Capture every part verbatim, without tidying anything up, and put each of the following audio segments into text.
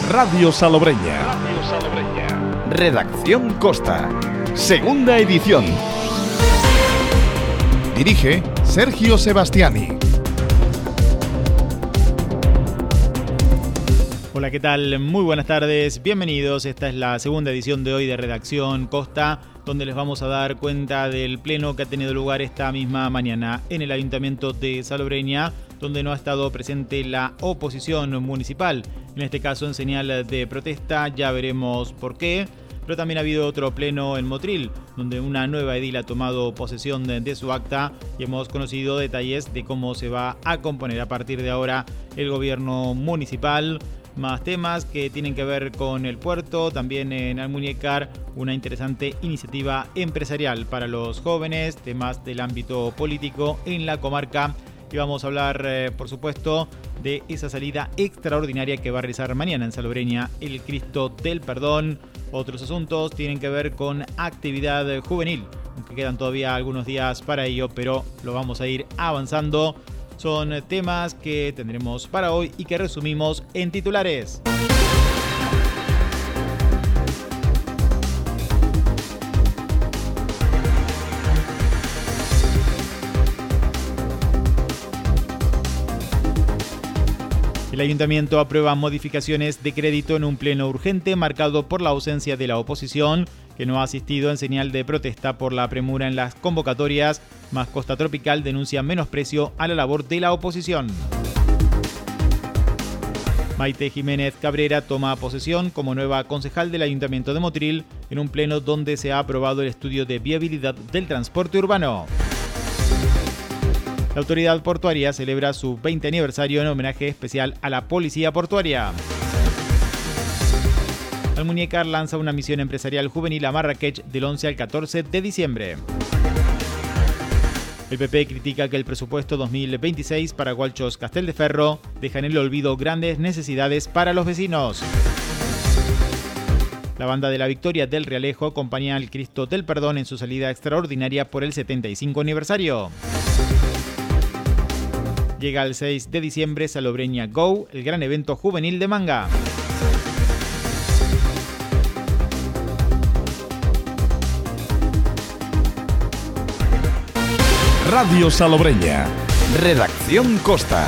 Radio Salobreña. Radio Salobreña. Redacción Costa. Segunda edición. Dirige Sergio Sebastiani. Hola, ¿qué tal? Muy buenas tardes, bienvenidos. Esta es la segunda edición de hoy de Redacción Costa, donde les vamos a dar cuenta del pleno que ha tenido lugar esta misma mañana en el Ayuntamiento de Salobreña, donde no ha estado presente la oposición municipal, en este caso en señal de protesta, ya veremos por qué. Pero también ha habido otro pleno en Motril, donde una nueva edil ha tomado posesión de, de su acta y hemos conocido detalles de cómo se va a componer a partir de ahora el gobierno municipal. Más temas que tienen que ver con el puerto, también en Almuñécar una interesante iniciativa empresarial para los jóvenes, temas del ámbito político en la comarca. Y vamos a hablar, eh, por supuesto, de esa salida extraordinaria que va a realizar mañana en Salobreña el Cristo del Perdón. Otros asuntos tienen que ver con actividad juvenil, aunque quedan todavía algunos días para ello, pero lo vamos a ir avanzando. Son temas que tendremos para hoy y que resumimos en titulares. El Ayuntamiento aprueba modificaciones de crédito en un pleno urgente marcado por la ausencia de la oposición, que no ha asistido en señal de protesta por la premura en las convocatorias. Más Costa Tropical denuncia menosprecio a la labor de la oposición. Maite Jiménez Cabrera toma posesión como nueva concejal del Ayuntamiento de Motril en un pleno donde se ha aprobado el estudio de viabilidad del transporte urbano. La autoridad portuaria celebra su veinte aniversario en homenaje especial a la policía portuaria. Almuñécar lanza una misión empresarial juvenil a Marrakech del once al catorce de diciembre. El P P critica que el presupuesto dos mil veintiséis para Gualchos Castelldeferro deja en el olvido grandes necesidades para los vecinos. La banda de la Victoria del Realejo acompaña al Cristo del Perdón en su salida extraordinaria por el setenta y cinco aniversario. Llega el seis de diciembre Salobreña Go, el gran evento juvenil de manga. Radio Salobreña. Redacción Costa.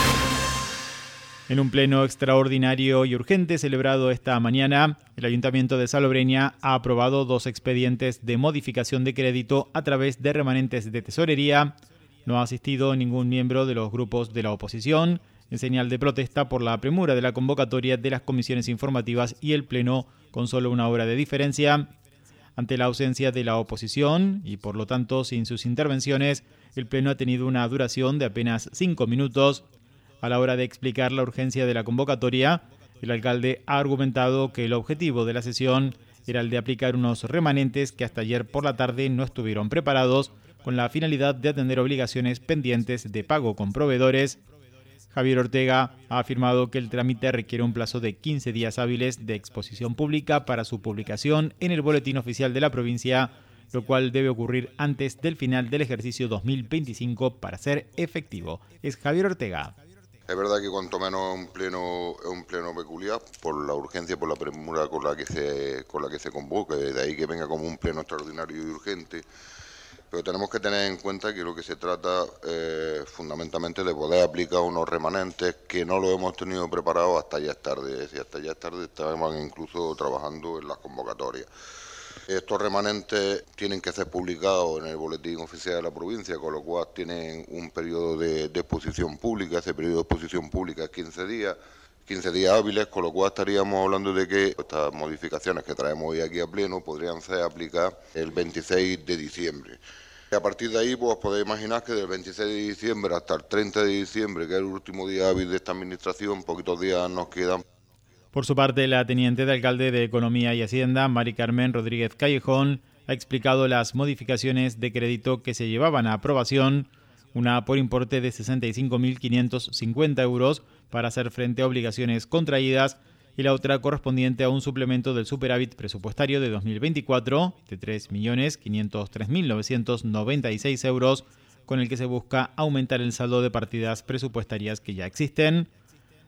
En un pleno extraordinario y urgente celebrado esta mañana, el Ayuntamiento de Salobreña ha aprobado dos expedientes de modificación de crédito a través de remanentes de tesorería. No ha asistido ningún miembro de los grupos de la oposición, en señal de protesta por la premura de la convocatoria de las comisiones informativas y el pleno con solo una hora de diferencia. Ante la ausencia de la oposición y por lo tanto sin sus intervenciones, el pleno ha tenido una duración de apenas cinco minutos. A la hora de explicar la urgencia de la convocatoria, el alcalde ha argumentado que el objetivo de la sesión era el de aplicar unos remanentes que hasta ayer por la tarde no estuvieron preparados, con la finalidad de atender obligaciones pendientes de pago con proveedores. Javier Ortega ha afirmado que el trámite requiere un plazo de quince días hábiles de exposición pública para su publicación en el Boletín Oficial de la provincia, lo cual debe ocurrir antes del final del ejercicio dos mil veinticinco para ser efectivo. Es Javier Ortega. Es verdad que cuanto menos es un pleno, es un pleno peculiar por la urgencia, por la premura con la que se, con la que se convoca, de ahí que venga como un pleno extraordinario y urgente. Pero tenemos que tener en cuenta que lo que se trata eh, fundamentalmente de poder aplicar unos remanentes que no lo hemos tenido preparado hasta ya es tarde. Es decir, hasta ya es tarde estamos incluso trabajando en las convocatorias. Estos remanentes tienen que ser publicados en el Boletín Oficial de la provincia, con lo cual tienen un periodo de, de exposición pública. Ese periodo de exposición pública es quince días. quince días hábiles, con lo cual estaríamos hablando de que estas modificaciones que traemos hoy aquí a pleno podrían ser aplicadas el veintiséis de diciembre. Y a partir de ahí, pues podéis imaginar que del veintiséis de diciembre hasta el treinta de diciembre, que es el último día hábil de esta administración, poquitos días nos quedan. Por su parte, la teniente de alcalde de Economía y Hacienda, Mari Carmen Rodríguez Callejón, ha explicado las modificaciones de crédito que se llevaban a aprobación, una por importe de sesenta y cinco mil quinientos cincuenta euros para hacer frente a obligaciones contraídas y la otra correspondiente a un suplemento del superávit presupuestario de dos mil veinticuatro de tres millones quinientos tres mil novecientos noventa y seis euros, con el que se busca aumentar el saldo de partidas presupuestarias que ya existen.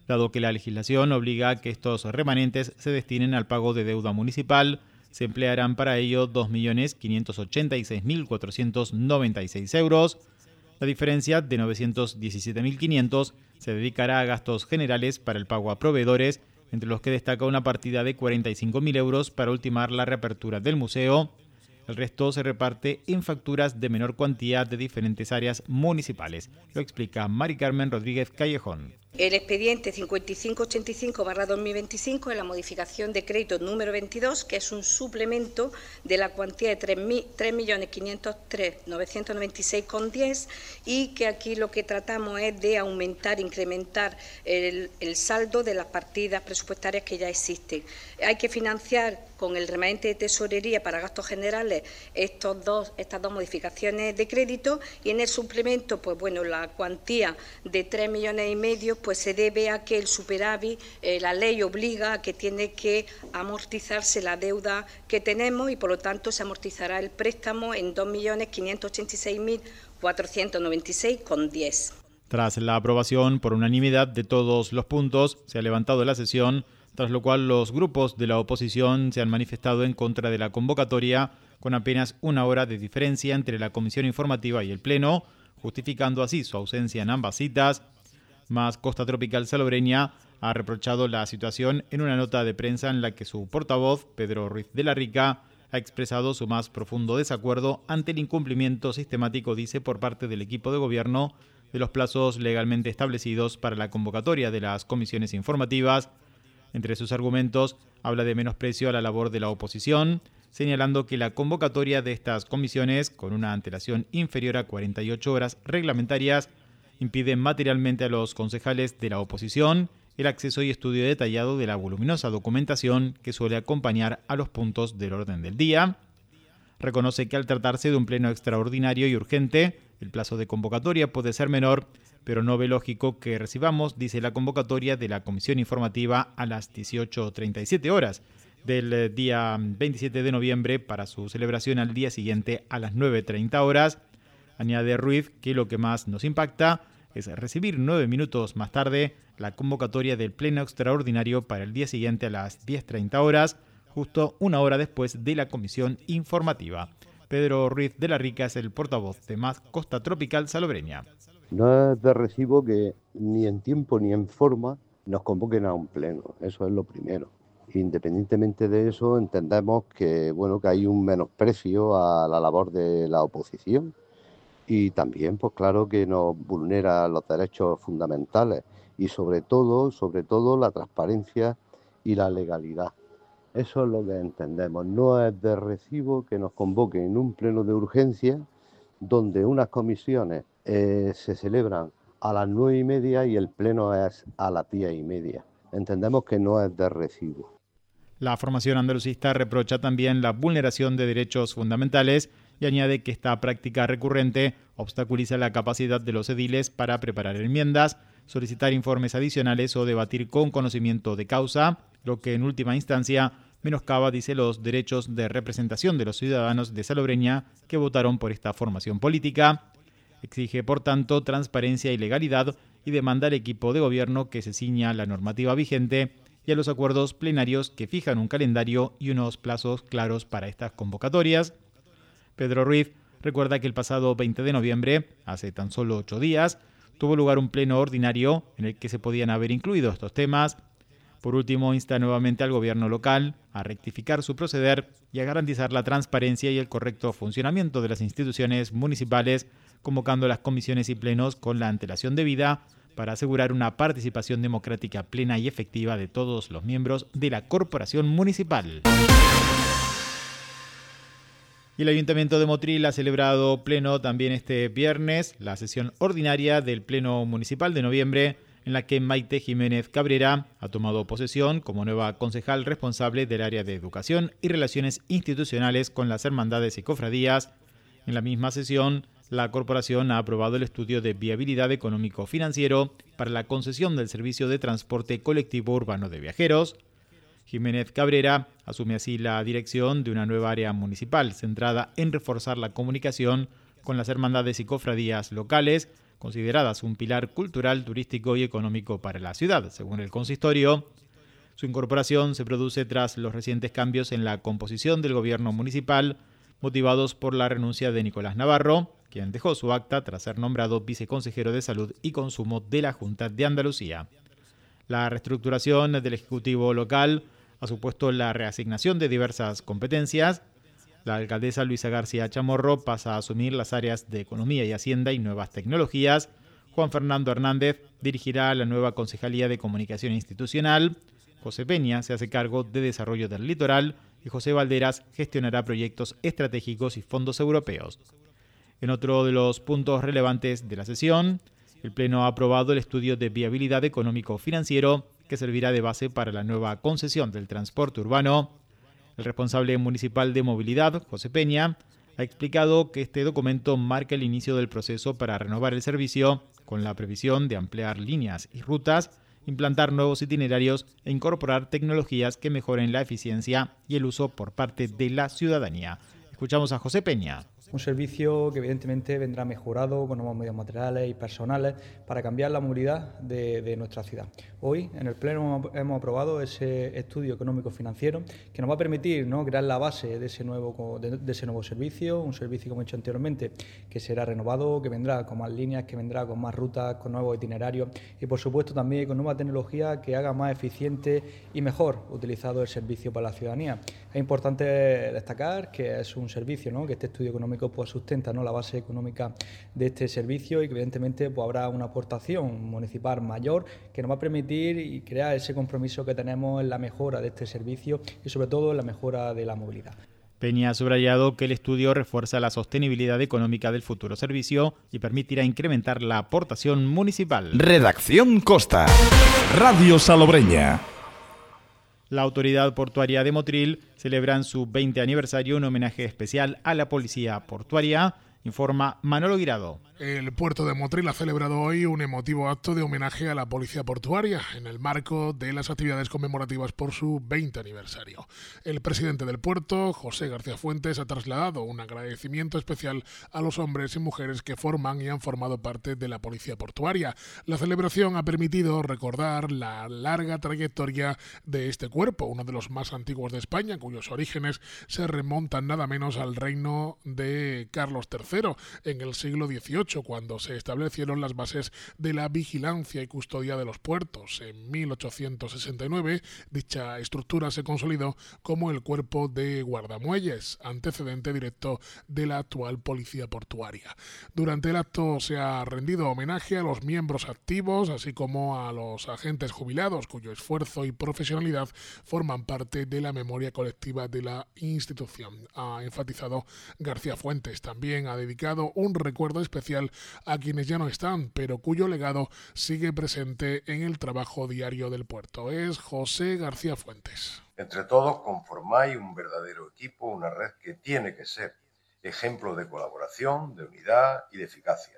dado que la legislación obliga a que estos remanentes se destinen al pago de deuda municipal. Se emplearán para ello dos millones quinientos ochenta y seis mil cuatrocientos noventa y seis euros. La diferencia de novecientos diecisiete mil quinientos se dedicará a gastos generales para el pago a proveedores, entre los que destaca una partida de cuarenta y cinco mil euros para ultimar la reapertura del museo. El resto se reparte en facturas de menor cuantía de diferentes áreas municipales. Lo explica Mari Carmen Rodríguez Callejón. El expediente cincuenta y cinco ochenta y cinco barra dos mil veinticinco es la modificación de crédito número veintidós, que es un suplemento de la cuantía de tres millones quinientos tres mil novecientos noventa y seis con diez, y que aquí lo que tratamos es de aumentar, incrementar el, el saldo de las partidas presupuestarias que ya existen. Hay que financiar con el remanente de tesorería para gastos generales estos dos, estas dos modificaciones de crédito, y en el suplemento, pues bueno, la cuantía de tres millones y medio pues se debe a que el superávit, eh, la ley obliga a que tiene que amortizarse la deuda que tenemos, y por lo tanto se amortizará el préstamo en dos millones quinientos ochenta y seis mil cuatrocientos noventa y seis con diez. Tras la aprobación por unanimidad de todos los puntos, se ha levantado la sesión, tras lo cual los grupos de la oposición se han manifestado en contra de la convocatoria, con apenas una hora de diferencia entre la comisión informativa y el pleno, justificando así su ausencia en ambas citas. Más Costa Tropical Salobreña ha reprochado la situación en una nota de prensa en la que su portavoz, Pedro Ruiz de la Rica, ha expresado su más profundo desacuerdo ante el incumplimiento sistemático, dice, por parte del equipo de gobierno de los plazos legalmente establecidos para la convocatoria de las comisiones informativas. Entre sus argumentos, habla de menosprecio a la labor de la oposición, señalando que la convocatoria de estas comisiones, con una antelación inferior a cuarenta y ocho horas reglamentarias, impide materialmente a los concejales de la oposición el acceso y estudio detallado de la voluminosa documentación que suele acompañar a los puntos del orden del día. Reconoce que al tratarse de un pleno extraordinario y urgente, el plazo de convocatoria puede ser menor, pero no ve lógico que recibamos, dice, la convocatoria de la comisión informativa a las dieciocho treinta y siete horas del día veintisiete de noviembre para su celebración al día siguiente a las nueve treinta horas. Añade Ruiz que lo que más nos impacta es recibir nueve minutos más tarde la convocatoria del pleno extraordinario para el día siguiente a las diez treinta horas, justo una hora después de la comisión informativa. Pedro Ruiz de la Rica es el portavoz de Más Costa Tropical Salobreña. No es de recibo que ni en tiempo ni en forma nos convoquen a un pleno, eso es lo primero. Independientemente de eso, entendemos que, bueno, que hay un menosprecio a la labor de la oposición. Y también, pues claro, que nos vulnera los derechos fundamentales y sobre todo, sobre todo la transparencia y la legalidad. Eso es lo que entendemos. No es de recibo que nos convoquen en un pleno de urgencia donde unas comisiones eh, se celebran a las nueve y media y el pleno es a las diez y media. Entendemos que no es de recibo. La formación andalucista reprocha también la vulneración de derechos fundamentales y añade que esta práctica recurrente obstaculiza la capacidad de los ediles para preparar enmiendas, solicitar informes adicionales o debatir con conocimiento de causa, lo que en última instancia menoscaba, dice, los derechos de representación de los ciudadanos de Salobreña que votaron por esta formación política. Exige, por tanto, transparencia y legalidad y demanda al equipo de gobierno que se ciña a la normativa vigente y a los acuerdos plenarios que fijan un calendario y unos plazos claros para estas convocatorias. Pedro Ruiz recuerda que el pasado veinte de noviembre, hace tan solo ocho días, tuvo lugar un pleno ordinario en el que se podían haber incluido estos temas. Por último, insta nuevamente al gobierno local a rectificar su proceder y a garantizar la transparencia y el correcto funcionamiento de las instituciones municipales, convocando las comisiones y plenos con la antelación debida para asegurar una participación democrática plena y efectiva de todos los miembros de la corporación municipal. Y el Ayuntamiento de Motril ha celebrado pleno también este viernes, la sesión ordinaria del Pleno Municipal de noviembre, en la que Maite Jiménez Cabrera ha tomado posesión como nueva concejal responsable del área de Educación y Relaciones Institucionales con las Hermandades y Cofradías. En la misma sesión, la corporación ha aprobado el estudio de viabilidad económico-financiero para la concesión del servicio de transporte colectivo urbano de viajeros. Jiménez Cabrera asume así la dirección de una nueva área municipal centrada en reforzar la comunicación con las hermandades y cofradías locales, consideradas un pilar cultural, turístico y económico para la ciudad. Según el consistorio, su incorporación se produce tras los recientes cambios en la composición del gobierno municipal, motivados por la renuncia de Nicolás Navarro, quien dejó su acta tras ser nombrado viceconsejero de Salud y Consumo de la Junta de Andalucía. La reestructuración del Ejecutivo local ha supuesto la reasignación de diversas competencias. La alcaldesa Luisa García Chamorro pasa a asumir las áreas de Economía y Hacienda y Nuevas Tecnologías. Juan Fernando Hernández dirigirá la nueva Concejalía de Comunicación Institucional. José Peña se hace cargo de Desarrollo del Litoral y José Valderas gestionará proyectos estratégicos y fondos europeos. En otro de los puntos relevantes de la sesión, el Pleno ha aprobado el estudio de viabilidad económico-financiero que servirá de base para la nueva concesión del transporte urbano. El responsable municipal de movilidad, José Peña, ha explicado que este documento marca el inicio del proceso para renovar el servicio con la previsión de ampliar líneas y rutas, implantar nuevos itinerarios e incorporar tecnologías que mejoren la eficiencia y el uso por parte de la ciudadanía. Escuchamos a José Peña. Un servicio que evidentemente vendrá mejorado con nuevos medios materiales y personales para cambiar la movilidad de, de nuestra ciudad. Hoy en el Pleno hemos aprobado ese estudio económico-financiero que nos va a permitir, ¿no?, crear la base de ese, nuevo, de, de ese nuevo servicio, un servicio, como he dicho anteriormente, que será renovado, que vendrá con más líneas, que vendrá con más rutas, con nuevos itinerarios y por supuesto también con nueva tecnología que haga más eficiente y mejor utilizado el servicio para la ciudadanía. Es importante destacar que es un servicio, ¿no?, que este estudio económico pues sustenta, ¿no?, la base económica de este servicio y que evidentemente pues habrá una aportación municipal mayor que nos va a permitir y crear ese compromiso que tenemos en la mejora de este servicio y sobre todo en la mejora de la movilidad. Peña ha subrayado que el estudio refuerza la sostenibilidad económica del futuro servicio y permitirá incrementar la aportación municipal. Redacción Costa. Radio Salobreña. La Autoridad Portuaria de Motril celebra en su veinte aniversario un homenaje especial a la Policía Portuaria, informa Manolo Guirado. El puerto de Motril ha celebrado hoy un emotivo acto de homenaje a la Policía Portuaria en el marco de las actividades conmemorativas por su veinte aniversario. El presidente del puerto, José García Fuentes, ha trasladado un agradecimiento especial a los hombres y mujeres que forman y han formado parte de la Policía Portuaria. La celebración ha permitido recordar la larga trayectoria de este cuerpo, uno de los más antiguos de España, cuyos orígenes se remontan nada menos al reino de Carlos tercero en el siglo dieciocho, cuando se establecieron las bases de la vigilancia y custodia de los puertos. En mil ochocientos sesenta y nueve, dicha estructura se consolidó como el Cuerpo de Guardamuelles, antecedente directo de la actual Policía Portuaria. Durante el acto se ha rendido homenaje a los miembros activos, así como a los agentes jubilados, cuyo esfuerzo y profesionalidad forman parte de la memoria colectiva de la institución, ha enfatizado García Fuentes. También ha dedicado un recuerdo especial a quienes ya no están, pero cuyo legado sigue presente en el trabajo diario del puerto. Es José García Fuentes. Entre todos conformáis un verdadero equipo, una red que tiene que ser ejemplo de colaboración, de unidad y de eficacia.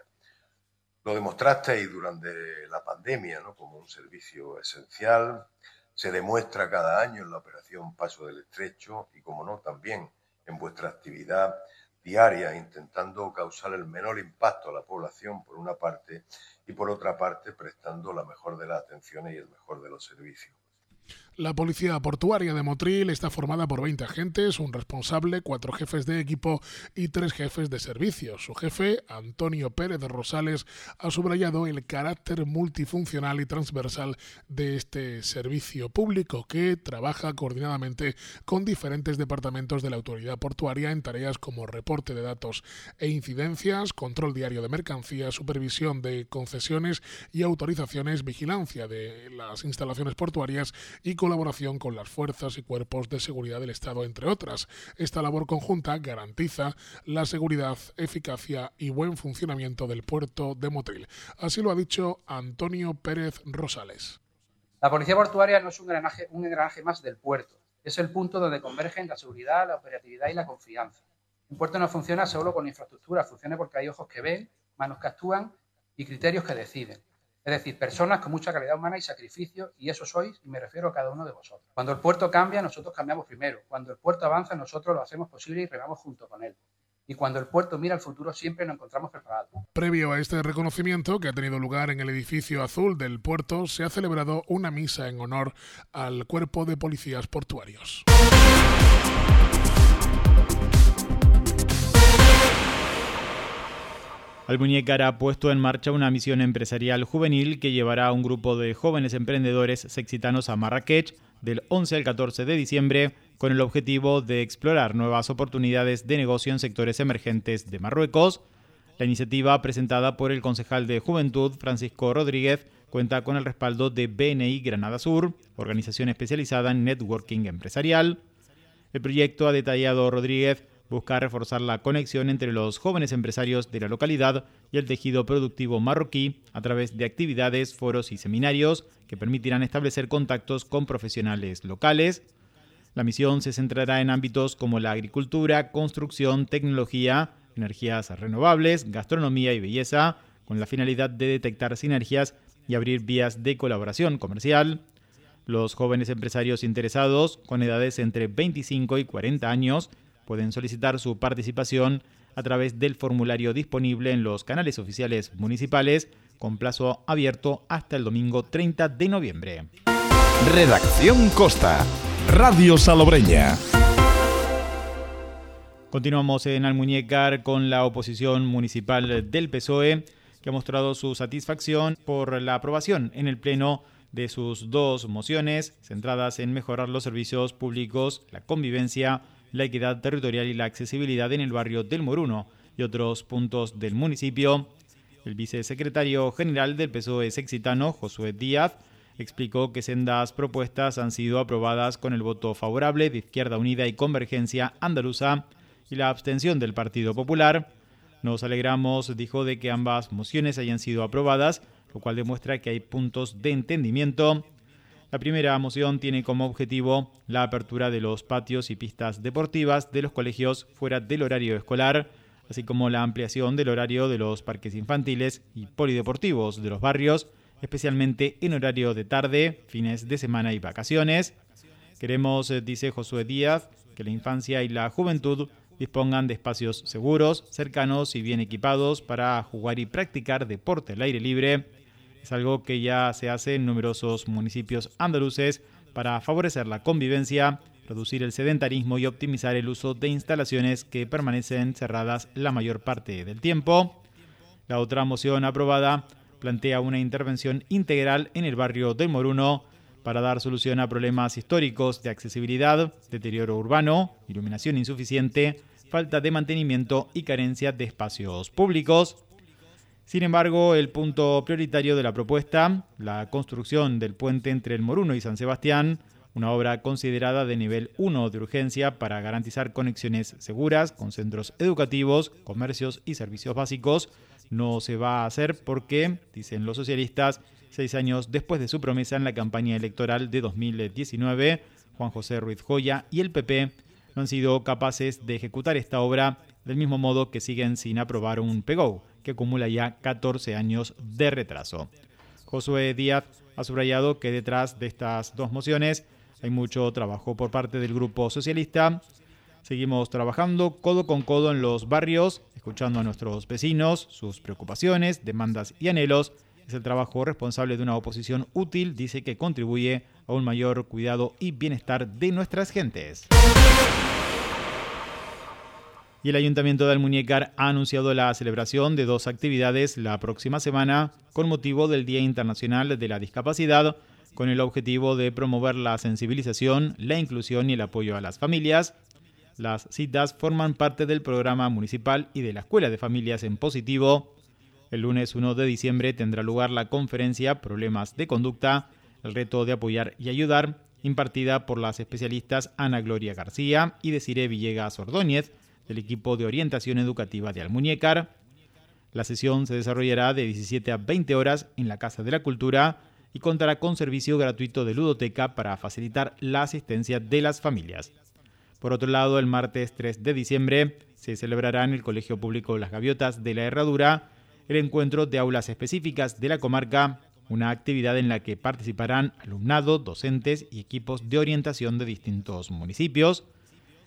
Lo demostrasteis durante la pandemia, ¿no?, como un servicio esencial. Se demuestra cada año en la operación Paso del Estrecho y, como no, también en vuestra actividad diaria, intentando causar el menor impacto a la población por una parte y por otra parte prestando la mejor de las atenciones y el mejor de los servicios. La Policía Portuaria de Motril está formada por veinte agentes, un responsable, cuatro jefes de equipo y tres jefes de servicios. Su jefe, Antonio Pérez Rosales, ha subrayado el carácter multifuncional y transversal de este servicio público que trabaja coordinadamente con diferentes departamentos de la autoridad portuaria en tareas como reporte de datos e incidencias, control diario de mercancías, supervisión de concesiones y autorizaciones, vigilancia de las instalaciones portuarias y colaboración con las fuerzas y cuerpos de seguridad del Estado, entre otras. Esta labor conjunta garantiza la seguridad, eficacia y buen funcionamiento del puerto de Motril. Así lo ha dicho Antonio Pérez Rosales. La Policía Portuaria no es un engranaje, un engranaje más del puerto. Es el punto donde convergen la seguridad, la operatividad y la confianza. Un puerto no funciona solo con infraestructura, funciona porque hay ojos que ven, manos que actúan y criterios que deciden. Es decir, personas con mucha calidad humana y sacrificio, y eso sois, y me refiero a cada uno de vosotros. Cuando el puerto cambia, nosotros cambiamos primero. Cuando el puerto avanza, nosotros lo hacemos posible y remamos junto con él. Y cuando el puerto mira al futuro siempre nos encontramos preparados. Previo a este reconocimiento, que ha tenido lugar en el edificio azul del puerto, se ha celebrado una misa en honor al Cuerpo de Policías Portuarios. Almuñécar ha puesto en marcha una misión empresarial juvenil que llevará a un grupo de jóvenes emprendedores sexitanos a Marrakech del once al catorce de diciembre con el objetivo de explorar nuevas oportunidades de negocio en sectores emergentes de Marruecos. La iniciativa, presentada por el concejal de Juventud, Francisco Rodríguez, cuenta con el respaldo de B N I Granada Sur, organización especializada en networking empresarial. El proyecto, ha detallado Rodríguez, busca reforzar la conexión entre los jóvenes empresarios de la localidad y el tejido productivo marroquí a través de actividades, foros y seminarios que permitirán establecer contactos con profesionales locales. La misión se centrará en ámbitos como la agricultura, construcción, tecnología, energías renovables, gastronomía y belleza, con la finalidad de detectar sinergias y abrir vías de colaboración comercial. Los jóvenes empresarios interesados, con edades entre veinticinco y cuarenta años, pueden solicitar su participación a través del formulario disponible en los canales oficiales municipales, con plazo abierto hasta el domingo treinta de noviembre. Redacción Costa, Radio Salobreña. Continuamos en Almuñécar con la oposición municipal del P S O E, que ha mostrado su satisfacción por la aprobación en el Pleno de sus dos mociones centradas en mejorar los servicios públicos, la convivencia, la equidad territorial y la accesibilidad en el barrio del Moruno y otros puntos del municipio. El vicesecretario general del P S O E sexitano, Josué Díaz, explicó que sendas propuestas han sido aprobadas con el voto favorable de Izquierda Unida y Convergencia Andaluza y la abstención del Partido Popular. Nos alegramos, dijo, de que ambas mociones hayan sido aprobadas, lo cual demuestra que hay puntos de entendimiento. La primera moción tiene como objetivo la apertura de los patios y pistas deportivas de los colegios fuera del horario escolar, así como la ampliación del horario de los parques infantiles y polideportivos de los barrios, especialmente en horario de tarde, fines de semana y vacaciones. Queremos, dice Josué Díaz, que la infancia y la juventud dispongan de espacios seguros, cercanos y bien equipados para jugar y practicar deporte al aire libre. Es algo que ya se hace en numerosos municipios andaluces para favorecer la convivencia, reducir el sedentarismo y optimizar el uso de instalaciones que permanecen cerradas la mayor parte del tiempo. La otra moción aprobada plantea una intervención integral en el barrio del Moruno para dar solución a problemas históricos de accesibilidad, deterioro urbano, iluminación insuficiente, falta de mantenimiento y carencia de espacios públicos. Sin embargo, el punto prioritario de la propuesta, la construcción del puente entre el Moruno y San Sebastián, una obra considerada de nivel uno de urgencia para garantizar conexiones seguras con centros educativos, comercios y servicios básicos, no se va a hacer porque, dicen los socialistas, seis años después de su promesa en la campaña electoral de dos mil diecinueve, Juan José Ruiz Joya y el P P no han sido capaces de ejecutar esta obra, del mismo modo que siguen sin aprobar un P G O, que acumula ya catorce años de retraso. Josué Díaz ha subrayado que detrás de estas dos mociones hay mucho trabajo por parte del Grupo Socialista. Seguimos trabajando codo con codo en los barrios, escuchando a nuestros vecinos, sus preocupaciones, demandas y anhelos. Es el trabajo responsable de una oposición útil, dice, que contribuye a un mayor cuidado y bienestar de nuestras gentes. Y el Ayuntamiento de Almuñécar ha anunciado la celebración de dos actividades la próxima semana con motivo del Día Internacional de la Discapacidad, con el objetivo de promover la sensibilización, la inclusión y el apoyo a las familias. Las citas forman parte del programa municipal y de la Escuela de Familias en Positivo. El lunes uno de diciembre tendrá lugar la conferencia Problemas de Conducta, el reto de apoyar y ayudar, impartida por las especialistas Ana Gloria García y Desiree Villegas Ordóñez, del equipo de orientación educativa de Almuñécar. La sesión se desarrollará de diecisiete a veinte horas en la Casa de la Cultura y contará con servicio gratuito de ludoteca para facilitar la asistencia de las familias. Por otro lado, el martes tres de diciembre se celebrará en el Colegio Público Las Gaviotas de la Herradura el encuentro de aulas específicas de la comarca, una actividad en la que participarán alumnado, docentes y equipos de orientación de distintos municipios.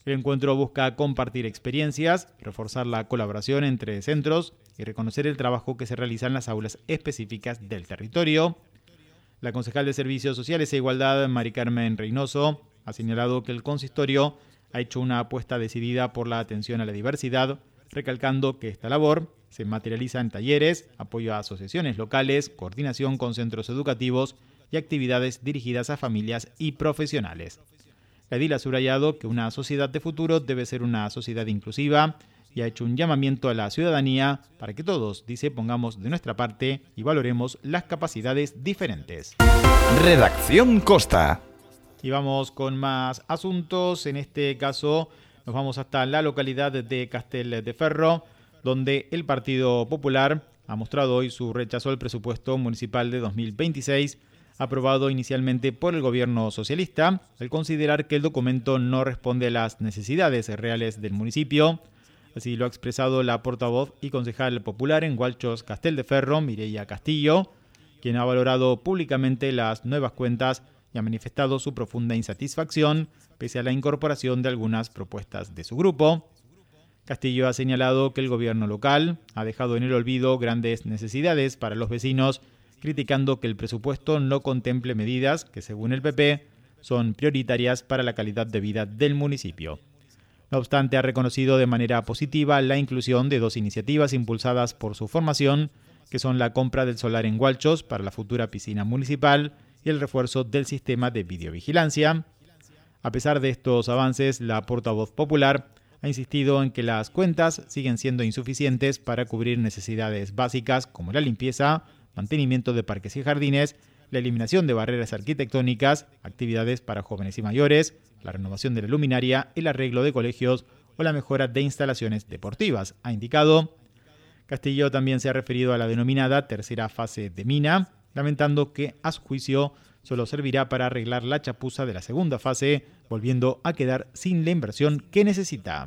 El encuentro busca compartir experiencias, reforzar la colaboración entre centros y reconocer el trabajo que se realiza en las aulas específicas del territorio. La concejal de Servicios Sociales e Igualdad, Mari Carmen Reynoso, ha señalado que el consistorio ha hecho una apuesta decidida por la atención a la diversidad, recalcando que esta labor se materializa en talleres, apoyo a asociaciones locales, coordinación con centros educativos y actividades dirigidas a familias y profesionales. La edil ha subrayado que una sociedad de futuro debe ser una sociedad inclusiva y ha hecho un llamamiento a la ciudadanía para que todos, dice, pongamos de nuestra parte y valoremos las capacidades diferentes. Redacción Costa. Y vamos con más asuntos. En este caso nos vamos hasta la localidad de Castelldeferro, donde el Partido Popular ha mostrado hoy su rechazo al presupuesto municipal de dos mil veintiséis, aprobado inicialmente por el gobierno socialista, al considerar que el documento no responde a las necesidades reales del municipio. Así lo ha expresado la portavoz y concejal popular en Gualchos Castelldeferro, Mireia Castillo, quien ha valorado públicamente las nuevas cuentas y ha manifestado su profunda insatisfacción pese a la incorporación de algunas propuestas de su grupo. Castillo ha señalado que el gobierno local ha dejado en el olvido grandes necesidades para los vecinos, criticando que el presupuesto no contemple medidas que, según el P P, son prioritarias para la calidad de vida del municipio. No obstante, ha reconocido de manera positiva la inclusión de dos iniciativas impulsadas por su formación, que son la compra del solar en Gualchos para la futura piscina municipal y el refuerzo del sistema de videovigilancia. A pesar de estos avances, la portavoz popular ha insistido en que las cuentas siguen siendo insuficientes para cubrir necesidades básicas como la limpieza, mantenimiento de parques y jardines, la eliminación de barreras arquitectónicas, actividades para jóvenes y mayores, la renovación de la luminaria, el arreglo de colegios o la mejora de instalaciones deportivas, ha indicado. Castillo también se ha referido a la denominada tercera fase de mina, lamentando que, a su juicio, solo servirá para arreglar la chapuza de la segunda fase, volviendo a quedar sin la inversión que necesita.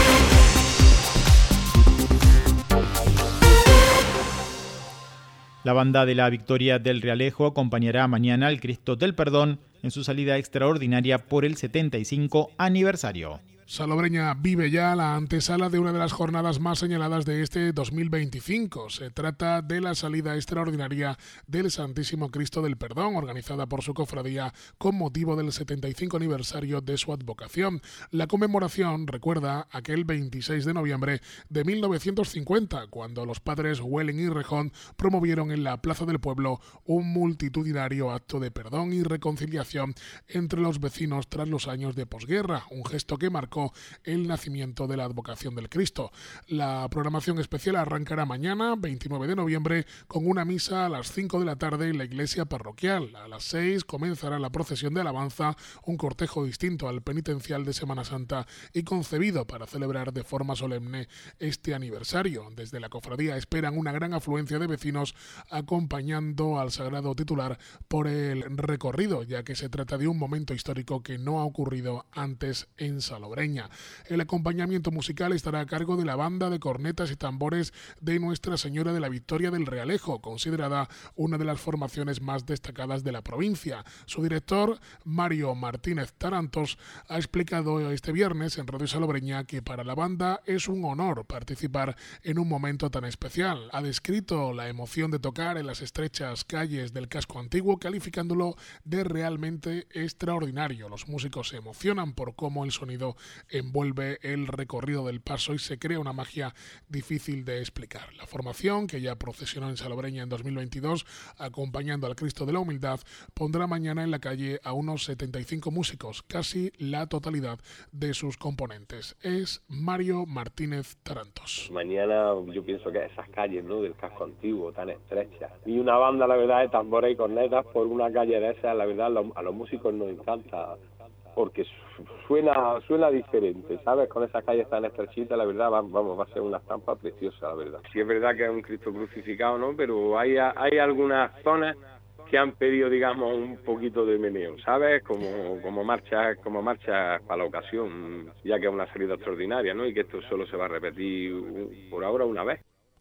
La banda de la Victoria del Realejo acompañará mañana al Cristo del Perdón en su salida extraordinaria por el setenta y cinco aniversario. Salobreña vive ya la antesala de una de las jornadas más señaladas de este dos mil veinticinco. Se trata de la salida extraordinaria del Santísimo Cristo del Perdón, organizada por su cofradía con motivo del setenta y cinco aniversario de su advocación. La conmemoración recuerda aquel veintiséis de noviembre de mil novecientos cincuenta, cuando los padres Huelen y Rejón promovieron en la Plaza del Pueblo un multitudinario acto de perdón y reconciliación entre los vecinos tras los años de posguerra, un gesto que marcó el nacimiento de la advocación del Cristo. La programación especial arrancará mañana, veintinueve de noviembre, con una misa a las cinco de la tarde en la iglesia parroquial. A las seis comenzará la procesión de alabanza, un cortejo distinto al penitencial de Semana Santa y concebido para celebrar de forma solemne este aniversario. Desde la cofradía esperan una gran afluencia de vecinos acompañando al sagrado titular por el recorrido, ya que se trata de un momento histórico que no ha ocurrido antes en Salobreña. El acompañamiento musical estará a cargo de la banda de cornetas y tambores de Nuestra Señora de la Victoria del Realejo, considerada una de las formaciones más destacadas de la provincia. Su director, Mario Martínez Tarantos, ha explicado este viernes en Radio Salobreña que para la banda es un honor participar en un momento tan especial. Ha descrito la emoción de tocar en las estrechas calles del casco antiguo, calificándolo de realmente extraordinario. Los músicos se emocionan por cómo el sonido envuelve el recorrido del paso y se crea una magia difícil de explicar. La formación, que ya procesionó en Salobreña en dos mil veintidós, acompañando al Cristo de la Humildad, pondrá mañana en la calle a unos setenta y cinco músicos, casi la totalidad de sus componentes. Es Mario Martínez Tarantos. Mañana yo pienso que esas calles, ¿no?, del casco antiguo, tan estrechas, y una banda, la verdad, de tambores y cornetas por una calle de esas, la verdad, a los músicos nos encanta, porque suena suena diferente, ¿sabes? Con esas calles tan estrechitas, la verdad, va, vamos, va a ser una estampa preciosa, la verdad. Sí es verdad que es un Cristo crucificado, ¿no? Pero hay, hay algunas zonas que han pedido, digamos, un poquito de meneo, ¿sabes? Como como marchas como marchas para la ocasión, ya que es una salida extraordinaria, ¿no? Y que esto solo se va a repetir por ahora una vez.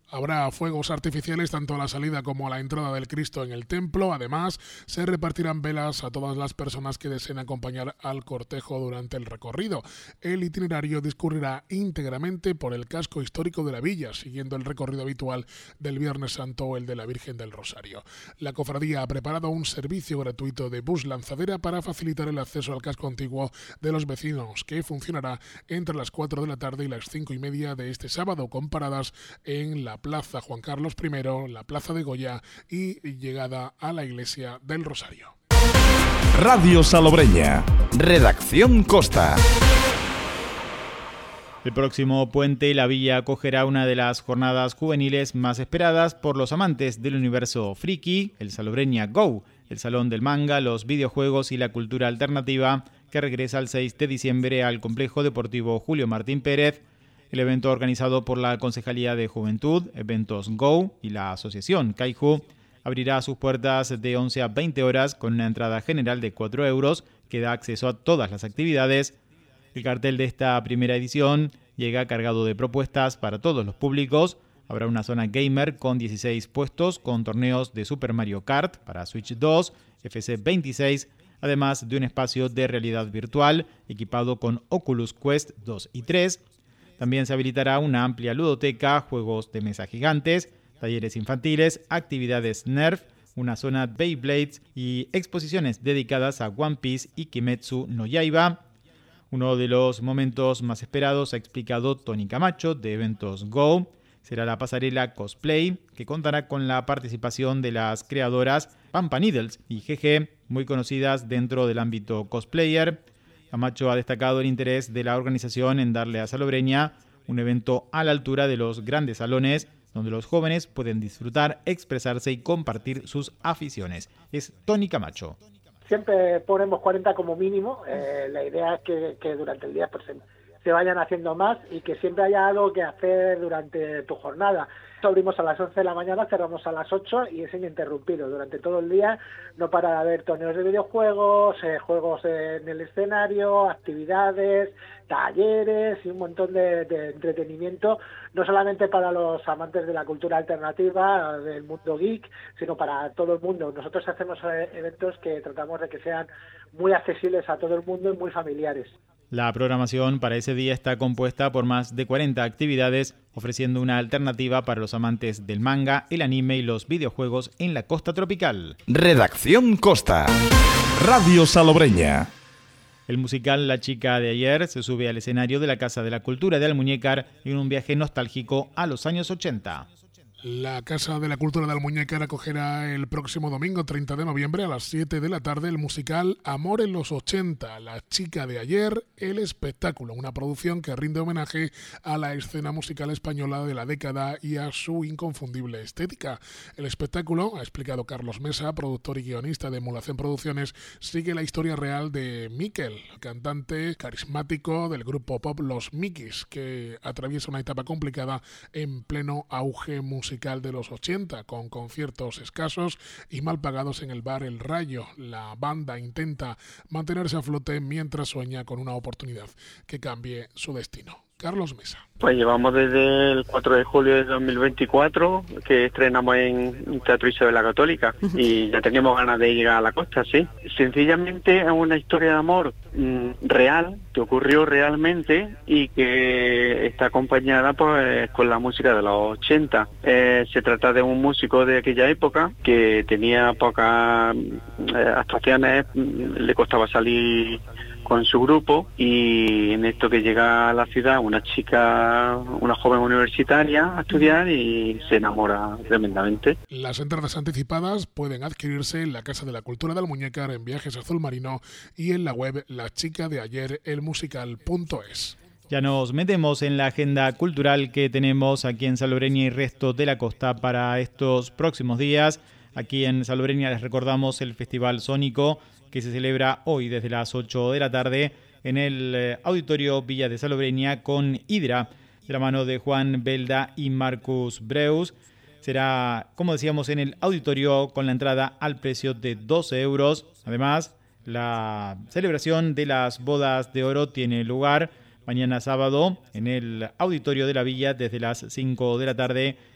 Habrá fuegos artificiales tanto a la salida como a la entrada del Cristo en el templo. Además, se repartirán velas a todas las personas que deseen acompañar al cortejo durante el recorrido. El itinerario discurrirá íntegramente por el casco histórico de la villa, siguiendo el recorrido habitual del Viernes Santo o el de la Virgen del Rosario. La cofradía ha preparado un servicio gratuito de bus lanzadera para facilitar el acceso al casco antiguo de los vecinos, que funcionará entre las cuatro de la tarde y las cinco y media de este sábado, con paradas en la Plaza Juan Carlos primero, la Plaza de Goya y llegada a la Iglesia del Rosario. Radio Salobreña, Redacción Costa. El próximo puente, la villa acogerá una de las jornadas juveniles más esperadas por los amantes del universo friki, el Salobreña Go, el salón del manga, los videojuegos y la cultura alternativa, que regresa el seis de diciembre al Complejo Deportivo Julio Martín Pérez. El evento, organizado por la Concejalía de Juventud, Eventos Go y la Asociación Kaiju, abrirá sus puertas de once a veinte horas con una entrada general de cuatro euros que da acceso a todas las actividades. El cartel de esta primera edición llega cargado de propuestas para todos los públicos. Habrá una zona gamer con dieciséis puestos con torneos de Super Mario Kart para Switch dos, F C veintiséis, además de un espacio de realidad virtual equipado con Oculus Quest dos y tres. También se habilitará una amplia ludoteca, juegos de mesa gigantes, talleres infantiles, actividades Nerf, una zona Beyblades y exposiciones dedicadas a One Piece y Kimetsu no Yaiba. Uno de los momentos más esperados, ha explicado Tony Camacho de Eventos Go, será la pasarela Cosplay, que contará con la participación de las creadoras Pampa Needles y G G, muy conocidas dentro del ámbito cosplayer. Camacho ha destacado el interés de la organización en darle a Salobreña un evento a la altura de los grandes salones, donde los jóvenes pueden disfrutar, expresarse y compartir sus aficiones. Es Tony Camacho. Siempre ponemos cuarenta como mínimo. Eh, la idea es que, que durante el día pues, se, se vayan haciendo más y que siempre haya algo que hacer durante tu jornada. Abrimos a las once de la mañana, cerramos a las ocho y es ininterrumpido. Durante todo el día no para de haber torneos de videojuegos, eh, juegos en el escenario, actividades, talleres y un montón de, de entretenimiento, no solamente para los amantes de la cultura alternativa, del mundo geek, sino para todo el mundo. Nosotros hacemos eventos que tratamos de que sean muy accesibles a todo el mundo y muy familiares. La programación para ese día está compuesta por más de cuarenta actividades, ofreciendo una alternativa para los amantes del manga, el anime y los videojuegos en la costa tropical. Redacción Costa. Radio Salobreña. El musical La chica de ayer se sube al escenario de la Casa de la Cultura de Almuñécar en un viaje nostálgico a los años ochenta. La Casa de la Cultura de Almuñécar acogerá el próximo domingo treinta de noviembre a las siete de la tarde el musical Amor en los ochenta, La chica de ayer, el espectáculo, una producción que rinde homenaje a la escena musical española de la década y a su inconfundible estética. El espectáculo, ha explicado Carlos Mesa, productor y guionista de Emulación Producciones, sigue la historia real de Miquel, cantante carismático del grupo pop Los Miquis, que atraviesa una etapa complicada en pleno auge musical de los ochenta, con conciertos escasos y mal pagados en el bar El Rayo. La banda intenta mantenerse a flote mientras sueña con una oportunidad que cambie su destino. Carlos Mesa. Pues llevamos desde el cuatro de julio de dos mil veinticuatro que estrenamos en Teatro Isabel la Católica y ya teníamos ganas de llegar a la costa, sí. Sencillamente es una historia de amor mmm, real, que ocurrió realmente y que está acompañada pues con la música de los ochenta. Eh, se trata de un músico de aquella época que tenía pocas eh, actuaciones, le costaba salir con su grupo y en esto que llega a la ciudad una chica, una joven universitaria a estudiar y se enamora tremendamente. Las entradas anticipadas pueden adquirirse en la Casa de la Cultura de Almuñécar, en Viajes Azul Marino y en la web la chica de ayer el musical punto es. Ya nos metemos en la agenda cultural que tenemos aquí en Salobreña y resto de la costa para estos próximos días. Aquí en Salobreña les recordamos el Festival Sónico, que se celebra hoy desde las ocho de la tarde en el eh, Auditorio Villa de Salobreña con Hydra, de la mano de Juan Belda y Marcus Breus. Será, como decíamos, en el auditorio con la entrada al precio de doce euros. Además, la celebración de las bodas de oro tiene lugar mañana sábado en el Auditorio de la Villa desde las cinco de la tarde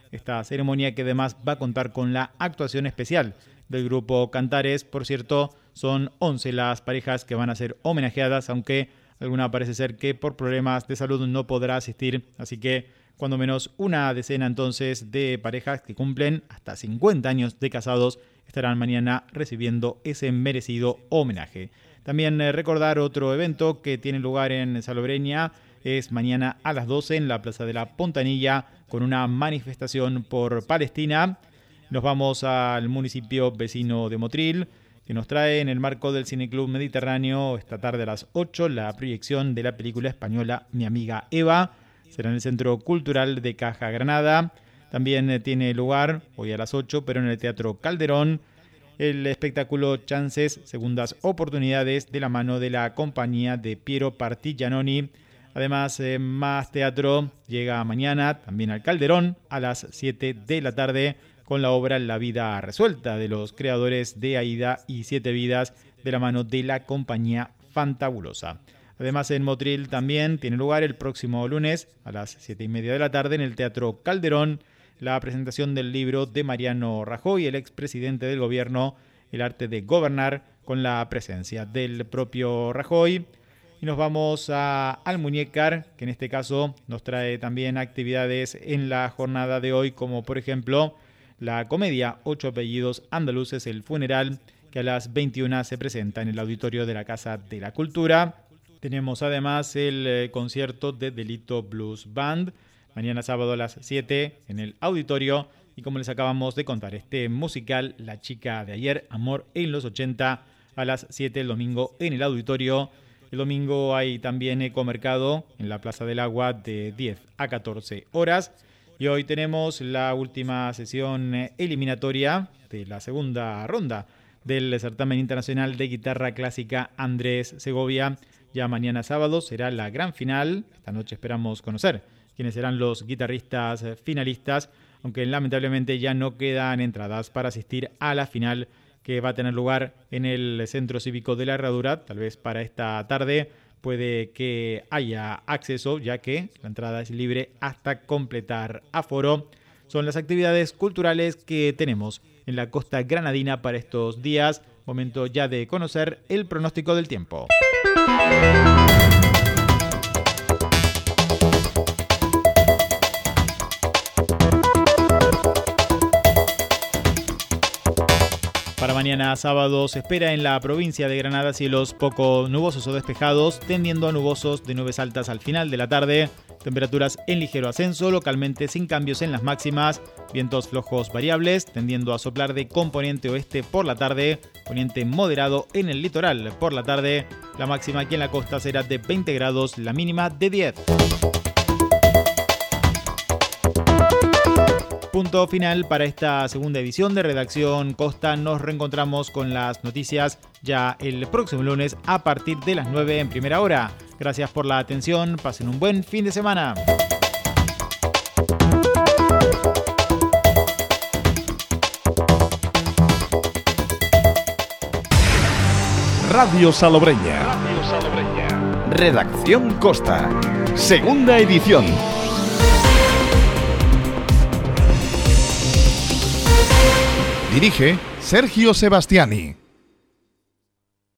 esta ceremonia que además va a contar con la actuación especial del grupo Cantares. Por cierto, son once las parejas que van a ser homenajeadas, aunque alguna parece ser que por problemas de salud no podrá asistir, así que cuando menos una decena entonces de parejas que cumplen hasta cincuenta años de casados estarán mañana recibiendo ese merecido homenaje. También eh, recordar otro evento que tiene lugar en Salobreña, es mañana a las doce en la Plaza de la Pontanilla con una manifestación por Palestina. Nos vamos al municipio vecino de Motril, que nos trae en el marco del Cineclub Mediterráneo esta tarde a las ocho la proyección de la película española Mi amiga Eva. Será en el Centro Cultural de Caja Granada. También eh, tiene lugar hoy a las ocho, pero en el Teatro Calderón, el espectáculo Chances, Segundas Oportunidades, de la mano de la compañía de Piero Partigianoni. Además, eh, más teatro llega mañana también al Calderón a las siete de la tarde con la obra La vida resuelta de los creadores de Aída y Siete vidas, de la mano de la compañía Fantabulosa. Además, en Motril también tiene lugar el próximo lunes a las siete y media de la tarde en el Teatro Calderón la presentación del libro de Mariano Rajoy, el expresidente del gobierno, El arte de gobernar, con la presencia del propio Rajoy. Y nos vamos a Almuñécar, que en este caso nos trae también actividades en la jornada de hoy, como por ejemplo la comedia Ocho apellidos andaluces, el funeral, que a las veintiuna se presenta en el auditorio de la Casa de la Cultura. Tenemos además el eh, concierto de Delito Blues Band, mañana sábado a las siete en el auditorio. Y como les acabamos de contar, este musical La chica de ayer, Amor en los ochenta, a las siete el domingo en el auditorio. El domingo hay también ecomercado en la Plaza del Agua de diez a catorce horas. Y hoy tenemos la última sesión eliminatoria de la segunda ronda del certamen internacional de guitarra clásica Andrés Segovia. Ya mañana sábado será la gran final. Esta noche esperamos conocer quiénes serán los guitarristas finalistas, aunque lamentablemente ya no quedan entradas para asistir a la final que va a tener lugar en el Centro Cívico de la Herradura. Tal vez para esta tarde puede que haya acceso, ya que la entrada es libre hasta completar aforo. Son las actividades culturales que tenemos en la costa granadina para estos días. Momento ya de conocer el pronóstico del tiempo. Para mañana sábado se espera en la provincia de Granada cielos poco nubosos o despejados, tendiendo a nubosos de nubes altas al final de la tarde. Temperaturas en ligero ascenso, localmente sin cambios en las máximas. Vientos flojos variables, tendiendo a soplar de componente oeste por la tarde. Poniente moderado en el litoral por la tarde. La máxima aquí en la costa será de veinte grados, la mínima de diez. Punto final para esta segunda edición de Redacción Costa. Nos reencontramos con las noticias ya el próximo lunes a partir de las nueve en primera hora. Gracias por la atención, pasen un buen fin de semana. Radio Salobreña. Radio Salobreña. Redacción Costa. Segunda edición. Dirige Sergio Sebastiani.